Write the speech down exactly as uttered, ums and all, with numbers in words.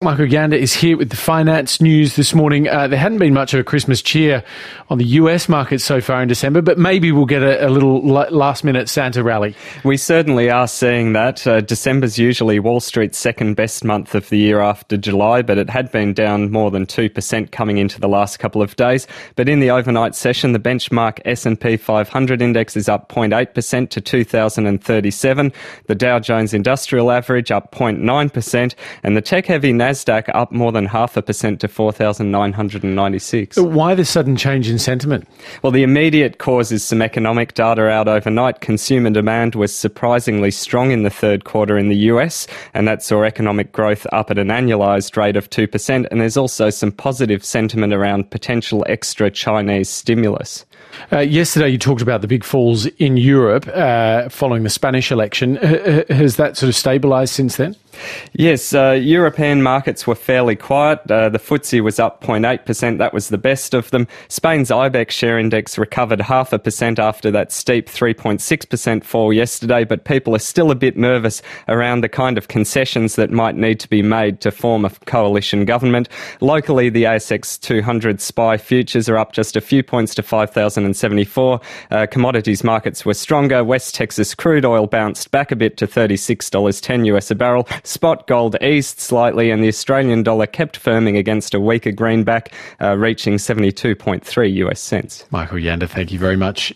Michael Yander is here with the finance news this morning. Uh, there hadn't been much of a Christmas cheer on the U S market so far in December, but maybe we'll get a, a little last-minute Santa rally. We certainly are seeing that. Uh, December's usually Wall Street's second best month of the year after July, but it had been down more than two percent coming into the last couple of days. But in the overnight session, the benchmark S and P five hundred index is up zero point eight percent to two thousand thirty-seven. The Dow Jones Industrial Average up zero point nine percent, and the tech-heavy Nasdaq up more than half a percent to four thousand nine hundred ninety-six. Why the sudden change in sentiment? Well, the immediate cause is some economic data out overnight. Consumer demand was surprisingly strong in the third quarter in the U S, and that saw economic growth up at an annualised rate of two percent. And there's also some positive sentiment around potential extra Chinese stimulus. Uh, yesterday you talked about the big falls in Europe uh, following the Spanish election. Uh, has that sort of stabilised since then? Yes, uh, European markets were fairly quiet. Uh, the F T S E was up zero point eight percent. That was the best of them. Spain's IBEX share index recovered half a percent after that steep three point six percent fall yesterday, but people are still a bit nervous around the kind of concessions that might need to be made to form a coalition government. Locally, the A S X two hundred S P Y futures are up just a few points to five thousand seventy-four. Uh, commodities markets were stronger. West Texas crude oil bounced back a bit to thirty-six dollars ten US a barrel. Spot gold eased slightly, and the Australian dollar kept firming against a weaker greenback, uh, reaching seventy-two point three US cents. Michael Yander, thank you very much.